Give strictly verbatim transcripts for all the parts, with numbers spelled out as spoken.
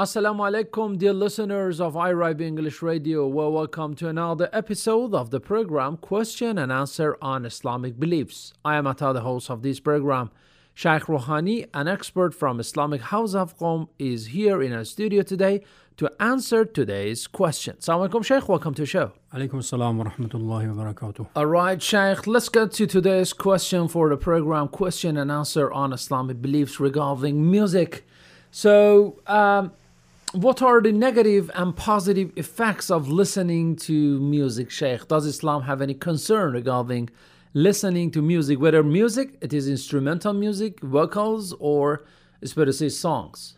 Assalamu alaikum, dear listeners of iRibe English Radio. Well, welcome to another episode of the program Question and Answer on Islamic Beliefs. I am Atta, the host of this program. Shaykh Rouhani, an expert from Islamic House of Qom, is here in our studio today to answer today's question. Assalamu alaikum, Shaykh. Welcome to the show. Alaikum assalam wa rahmatullahi wa barakatuh. All right, Shaykh, let's get to today's question for the program Question and Answer on Islamic Beliefs regarding music. So, um, what are the negative and positive effects of listening to music, Shaykh? Does Islam have any concern regarding listening to music, whether music, it is instrumental music, vocals, or it's better to say songs?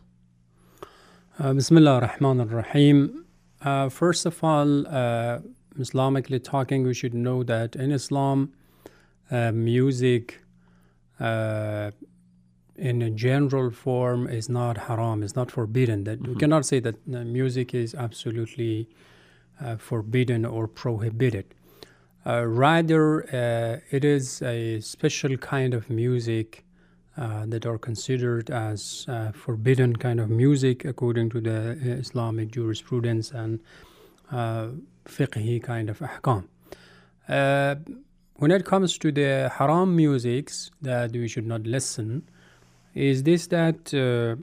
Uh, Bismillah ar-Rahman ar-Rahim. Uh, first of all, uh, Islamically talking, we should know that in Islam, uh, music uh, in a general form is not haram, is not forbidden. That mm-hmm. We cannot say that uh, music is absolutely uh, forbidden or prohibited. Uh, rather, uh, it is a special kind of music uh, that are considered as uh, forbidden kind of music according to the Islamic jurisprudence and uh, fiqhi kind of ahkam. Uh, when it comes to the haram musics that we should not listen, is this that, uh,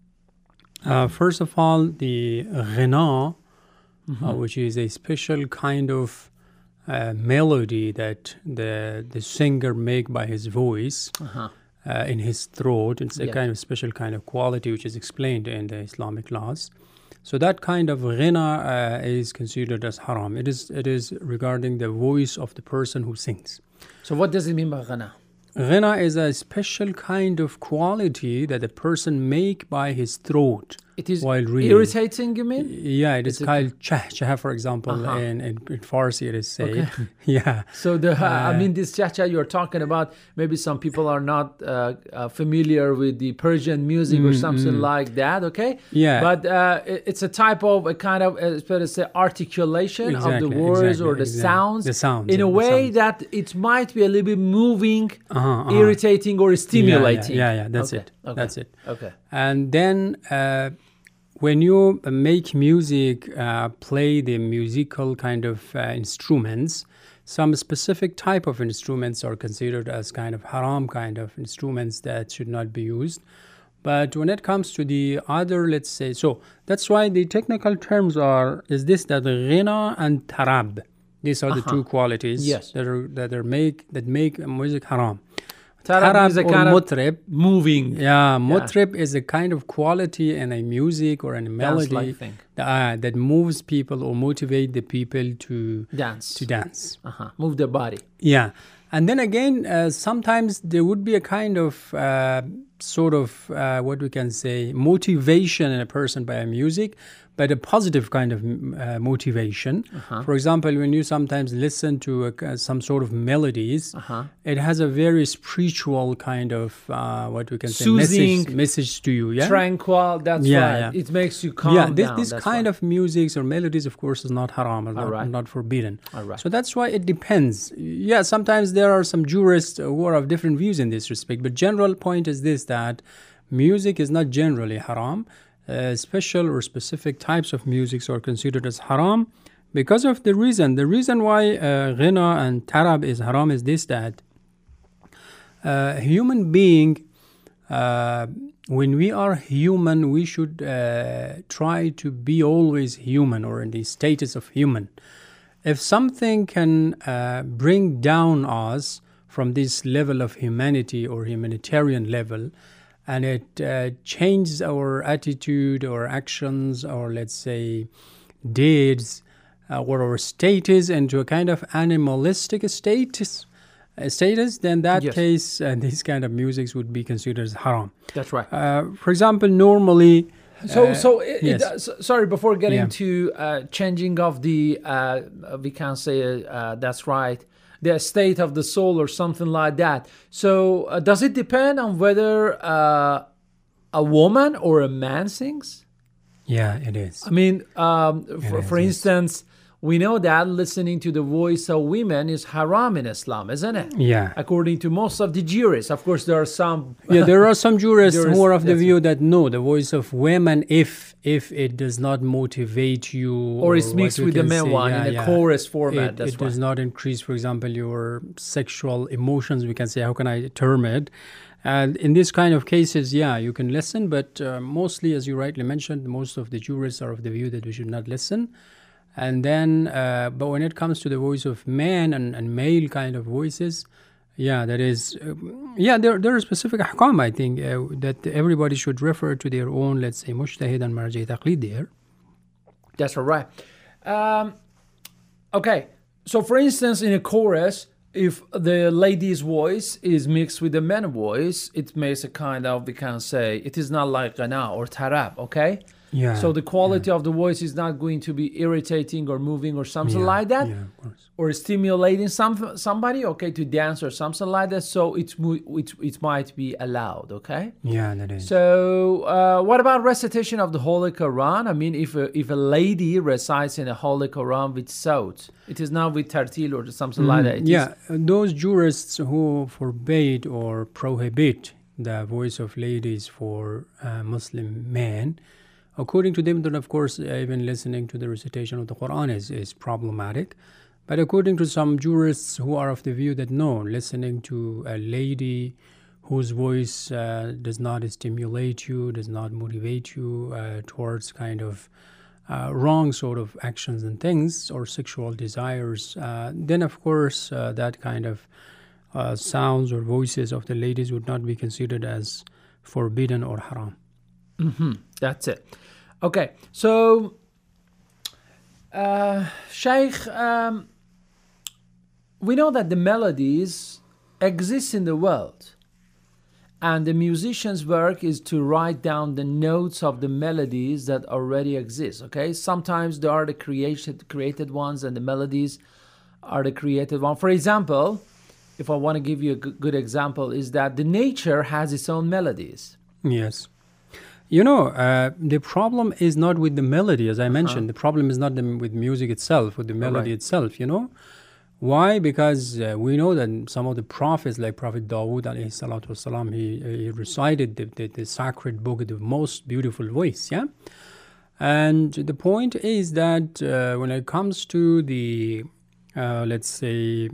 uh, first of all, the ghina, mm-hmm. uh, which is a special kind of uh, melody that the the singer make by his voice uh-huh. uh, in his throat. It's a yeah. kind of special kind of quality which is explained in the Islamic laws. So that kind of ghina uh, is considered as haram. It is it is regarding the voice of the person who sings. So what does it mean by ghina? Ghina is a special kind of quality that a person make by his throat. It is while reading. Irritating, you mean? Yeah, it is it's called chah chah, for example, uh-huh. in, in, in Farsi it is said. Okay. Yeah. So the uh, I mean, this chah chah you're talking about, maybe some people are not uh, uh, familiar with the Persian music mm, or something mm. like that, okay? Yeah. But uh, it, it's a type of a kind of, uh, let's say, articulation exactly, of the words exactly, or the exactly. sounds. The sounds. In a way sounds. that it might be a little bit moving, uh-huh, uh-huh. irritating, or stimulating. Yeah, yeah, yeah, yeah that's okay. it. Okay. That's it. Okay. And then uh, when you make music, uh, play the musical kind of uh, instruments, some specific type of instruments are considered as kind of haram kind of instruments that should not be used. But when it comes to the other, let's say, so that's why the technical terms are, is this that ghina and tarab. These are uh-huh. the two qualities yes. that are that are make that make music haram. Tarab, tarab is a kind of mutrib, moving. Yeah, mutrib yeah. is a kind of quality in a music or in a melody uh, that moves people or motivate the people to dance. To dance, uh-huh. move their body. Yeah, and then again, uh, sometimes there would be a kind of uh, sort of uh, what we can say motivation in a person by a music, but a positive kind of uh, motivation. Uh-huh. For example, when you sometimes listen to a, uh, some sort of melodies, uh-huh. it has a very spiritual kind of uh, what we can say soothing message, message to you. Yeah, tranquil. That's yeah, right. Yeah. It makes you calm yeah, this, down. This that's kind right. of music or melodies, of course, is not haram, is not, right. not forbidden. All right. So that's why it depends. Yeah, sometimes there are some jurists who are of different views in this respect, but general point is this, that music is not generally haram. Uh, special or specific types of music are considered as haram because of the reason. The reason why uh, ghina and tarab is haram is this, that uh, human being, uh, when we are human, we should uh, try to be always human or in the status of human. If something can uh, bring down us from this level of humanity or humanitarian level, and it uh, changes our attitude or actions or let's say deeds uh, or our status into a kind of animalistic status, uh, status then that yes. case uh, this kind of music would be considered as haram. That's right. Uh, for example, normally... So, uh, so it, yes. it, so, sorry, before getting yeah. to uh, changing of the, uh, we can say, uh, that's right, the state of the soul or something like that. So uh, does it depend on whether uh, a woman or a man sings? Yeah, it is. I mean, um, for, is, for instance, we know that listening to the voice of women is haram in Islam, isn't it? Yeah. According to most of the jurists. Of course, there are some... Yeah, there are some jurists, jurists who are of the that's view that no, the voice of women, if if it does not motivate you... Or it's mixed what we with the can men say, one yeah, in a yeah, chorus format. It, That's it right. does not increase, for example, your sexual emotions, we can say, how can I term it? And in this kind of cases, yeah, you can listen, but uh, mostly, as you rightly mentioned, most of the jurists are of the view that we should not listen. And then, uh, but when it comes to the voice of man and, and male kind of voices, yeah, that is, uh, yeah, there there are specific ahkam, I think, uh, that everybody should refer to their own, let's say, mujtahid and marji taqlid there. That's all right. Um, okay, so for instance, in a chorus, if the lady's voice is mixed with the man's voice, it makes a kind of, we can say, it is not like ghana or tarab, okay? Yeah. So the quality yeah. of the voice is not going to be irritating or moving or something yeah, like that, yeah, of course. or stimulating some somebody, okay, to dance or something like that. So it it it might be allowed, okay. Yeah, that is. So uh, what about recitation of the Holy Quran? I mean, if a, if a lady recites in the Holy Quran with saut, it is not with tartil or something mm, like that. It yeah, is, those jurists who forbade or prohibit the voice of ladies for uh, Muslim men, according to them, then of course, even listening to the recitation of the Quran is, is problematic. But according to some jurists who are of the view that no, listening to a lady whose voice uh, does not stimulate you, does not motivate you uh, towards kind of uh, wrong sort of actions and things or sexual desires, uh, then of course uh, that kind of uh, sounds or voices of the ladies would not be considered as forbidden or haram. Mm-hmm. That's it. Okay, so uh, Sheikh, um, we know that the melodies exist in the world, and the musician's work is to write down the notes of the melodies that already exist. Okay, sometimes they are the created created ones, and the melodies are the created one. For example, if I want to give you a g- good example, is that the nature has its own melodies. Yes. You know, uh, the problem is not with the melody, as I uh-huh. mentioned. The problem is not the, with music itself, with the melody right. itself, you know. Why? Because uh, we know that some of the prophets, like Prophet Dawood, alayhi salatu wasalam, he, he recited the, the, the sacred book with the most beautiful voice, yeah? And the point is that uh, when it comes to the, uh, let's say,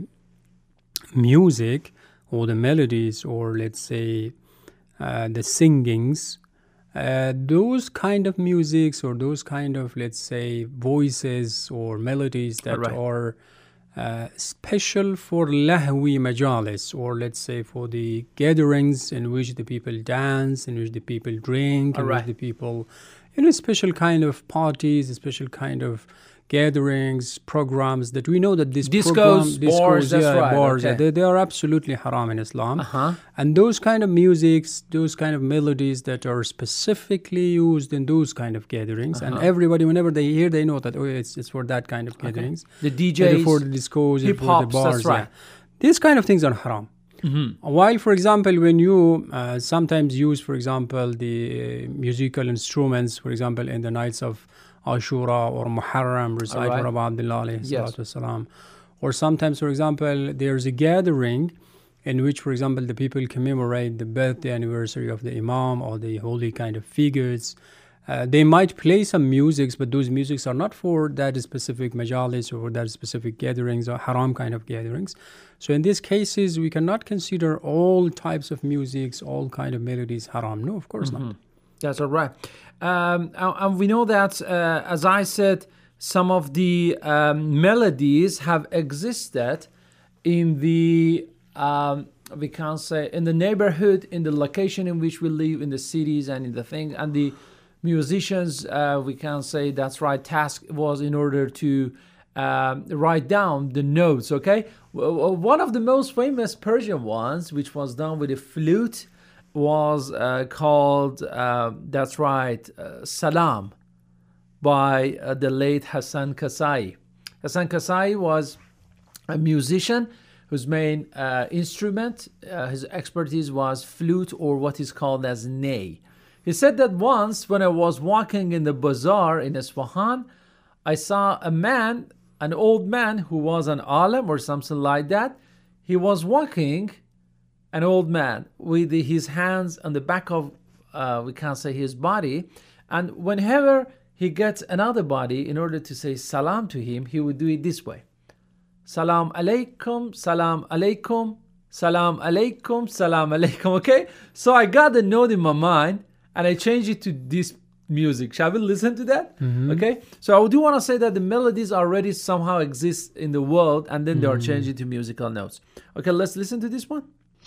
music or the melodies or, let's say, uh, the singings, Uh, those kind of musics or those kind of, let's say, voices or melodies that right. are uh, special for lahwi majalis, or let's say for the gatherings in which the people dance, in which the people drink, in right. which the people, you know, special kind of parties, a special kind of gatherings, programs that we know that these discos, program, discos, bars, that's yeah, right. bars, okay. they, they are absolutely haram in Islam. Uh-huh. And those kind of musics, those kind of melodies that are specifically used in those kind of gatherings, uh-huh. and everybody, whenever they hear, they know that oh, it's it's for that kind of gatherings. Okay. The D Js, either for the discos, hip for the hops, bars. that's right. Yeah. These kind of things are haram. Mm-hmm. While, for example, when you uh, sometimes use, for example, the uh, musical instruments, for example, in the nights of Ashura or Muharram, recite right. for Rabbi Abdullah alayhi yes. salatu wasalam. Or sometimes, for example, there's a gathering in which, for example, the people commemorate the birthday anniversary of the Imam or the holy kind of figures. Uh, they might play some musics, but those musics are not for that specific majalis or that specific gatherings or haram kind of gatherings. So in these cases, we cannot consider all types of musics, all kind of melodies haram. No, of course mm-hmm. not. That's all right. Um, and, and we know that, uh, as I said, some of the um, melodies have existed in the, um, we can say, in the neighborhood, in the location in which we live, in the cities and in the thing. And the musicians, uh, we can say, that's right, task was in order to um, write down the notes, okay? One of the most famous Persian ones, which was done with a flute, was uh, called, uh, that's right, uh, Salam, by uh, the late Hassan Kasai. Hassan Kasai was a musician whose main uh, instrument, uh, his expertise was flute, or what is called as ney. He said that once when I was walking in the bazaar in Isfahan, I saw a man an old man who was an alim or something like that. He was walking, an old man, with his hands on the back of, uh, we can't say his body. And whenever he gets another body, in order to say salam to him, he would do it this way. Salam alaikum, salam alaikum, salam alaikum, salam alaikum. Okay? So I got the note in my mind and I changed it to this music. Shall we listen to that? Mm-hmm. Okay? So I do want to say that the melodies already somehow exist in the world and then mm-hmm. they are changed into musical notes. Okay, let's listen to this one.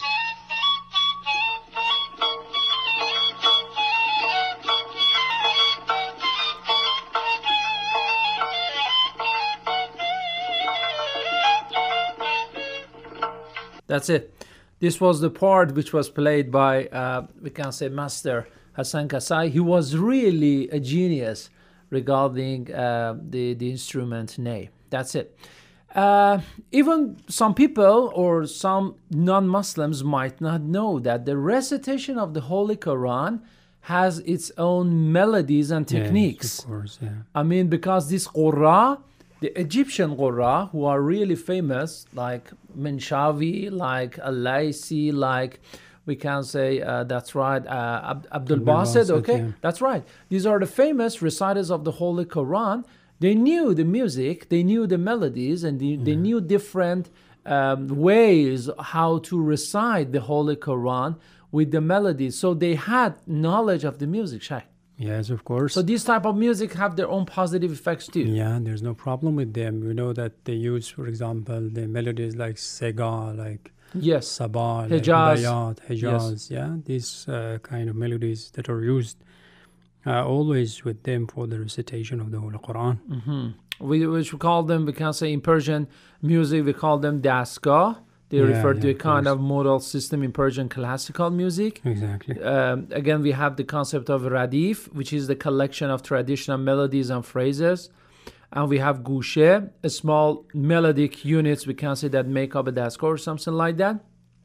That's it. This was the part which was played by, uh, we can say, Master Hassan Kasai. He was really a genius regarding uh, the, the instrument ney. That's it. Uh, even some people or some non-Muslims might not know that the recitation of the Holy Quran has its own melodies and techniques. Yes, of course, yeah. I mean, because this Qurra, the Egyptian Qurra, who are really famous, like Menshawi, like Al-Laisi, like we can say, uh, that's right, uh, Ab- Abdul Basit, okay? Yeah. That's right. These are the famous reciters of the Holy Quran. They knew the music, they knew the melodies, and they, yeah. they knew different um, ways how to recite the Holy Quran with the melodies. So they had knowledge of the music, Shaykh. Yes, of course. So these type of music have their own positive effects too. Yeah, there's no problem with them. You know that they use, for example, the melodies like Sega, like yes, Sabah, Hijaz, like Bayat, Hijaz. Yes. Yeah, these uh, kind of melodies that are used uh, always with them for the recitation of the Holy Quran. Mm-hmm. We which we call them, we can say in Persian music, we call them dasgah. They yeah, refer to yeah, a kind of modal system in Persian classical music. Exactly. Um, again, we have the concept of radif, which is the collection of traditional melodies and phrases. And we have gushe, a small melodic units, we can say, that make up a dasgah or something like that.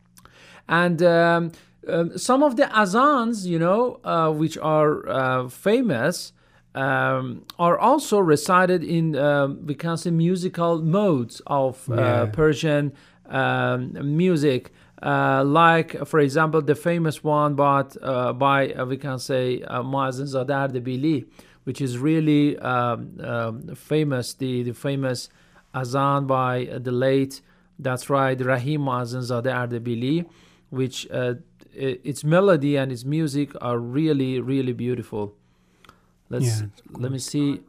And um, um, some of the azans, you know, uh, which are uh, famous, um, are also recited in, uh, we can say, musical modes of uh, yeah. Persian Um, music, uh, like, for example, the famous one but, uh, by, uh, we can say, uh, Muazzin Zadeh Ardebili, which is really um, um, famous, the, the famous azan by uh, the late, that's right, Rahim Muazzin Zadeh Ardebili, which uh, its melody and its music are really, really beautiful. Let's, yeah, let me see.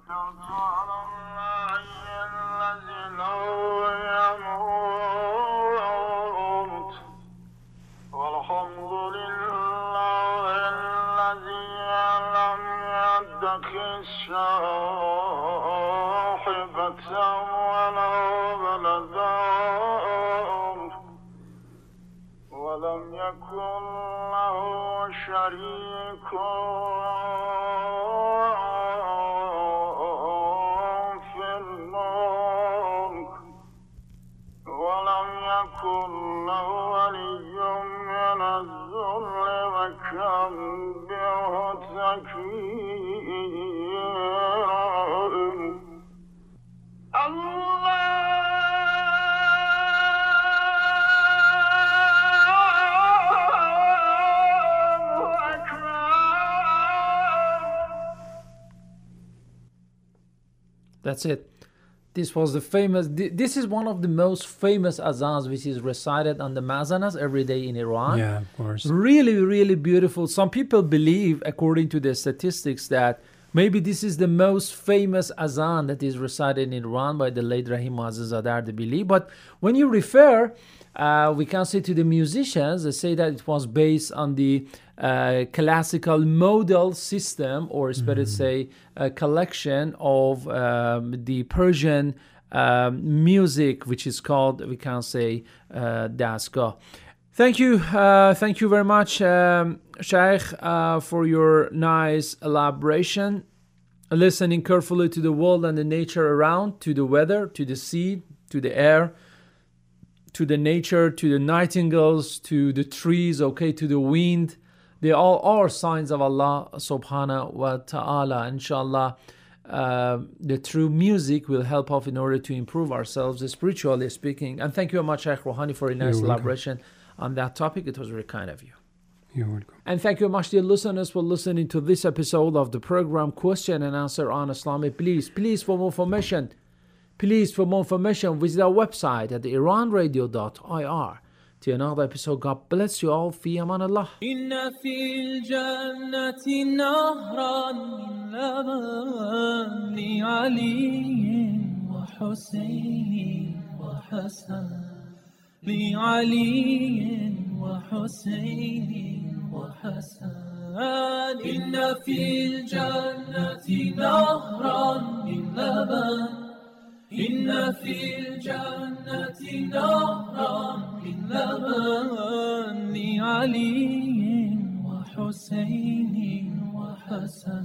That's it. This was the famous, this is one of the most famous azans which is recited on the mazanas every day in Iran. Yeah, of course. Really, really beautiful. Some people believe, according to the statistics, that maybe this is the most famous azan that is recited in Iran by the late Rahim Muazzin Zadeh Ardebili. But when you refer, uh, we can say to the musicians, they say that it was based on the uh, classical modal system, or it's better to say a collection of um, the Persian um, music, which is called, we can say, uh, dasgah. Thank you. Uh, thank you very much, um, Shaykh, uh, for your nice elaboration. Listening carefully to the world and the nature around, to the weather, to the sea, to the air, to the nature, to the nightingales, to the trees, okay, to the wind. They all are signs of Allah subhanahu wa ta'ala. Inshallah, uh, the true music will help us in order to improve ourselves spiritually speaking. And thank you very much, Sheikh Rouhani, for a nice You're welcome. elaboration on that topic. It was very kind of you. You're welcome. And thank you very much, dear listeners, for listening to this episode of the program Question and Answer on Islamic Beliefs. Please, for more information, please, for more information, visit our website at iran radio dot I R. Till another episode, God bless you all. Fi aman Allah. إن في الجنة نهرا من لبن لعلي وحسين وحسن لعلي وحسين وحسن إن في الجنة نهرا من لبن إن في الجنة نهرا من لبن لعلي وحسين وحسن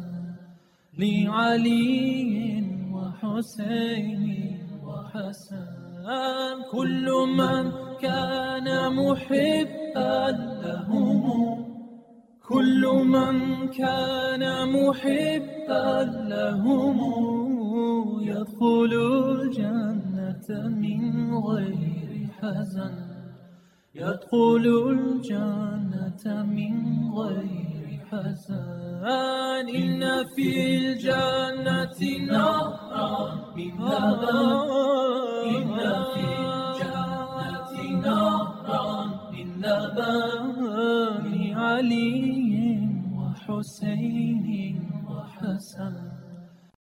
لعلي وحسين وحسن كل من كان محبا لهم كل من كان محبا لهم يدخل الجنة من غير حزن يدخل الجنة من غير حزن إن في الجنة نهرا من لبن إن في الجنة نهرا من لبن لعلي وحسين وحسن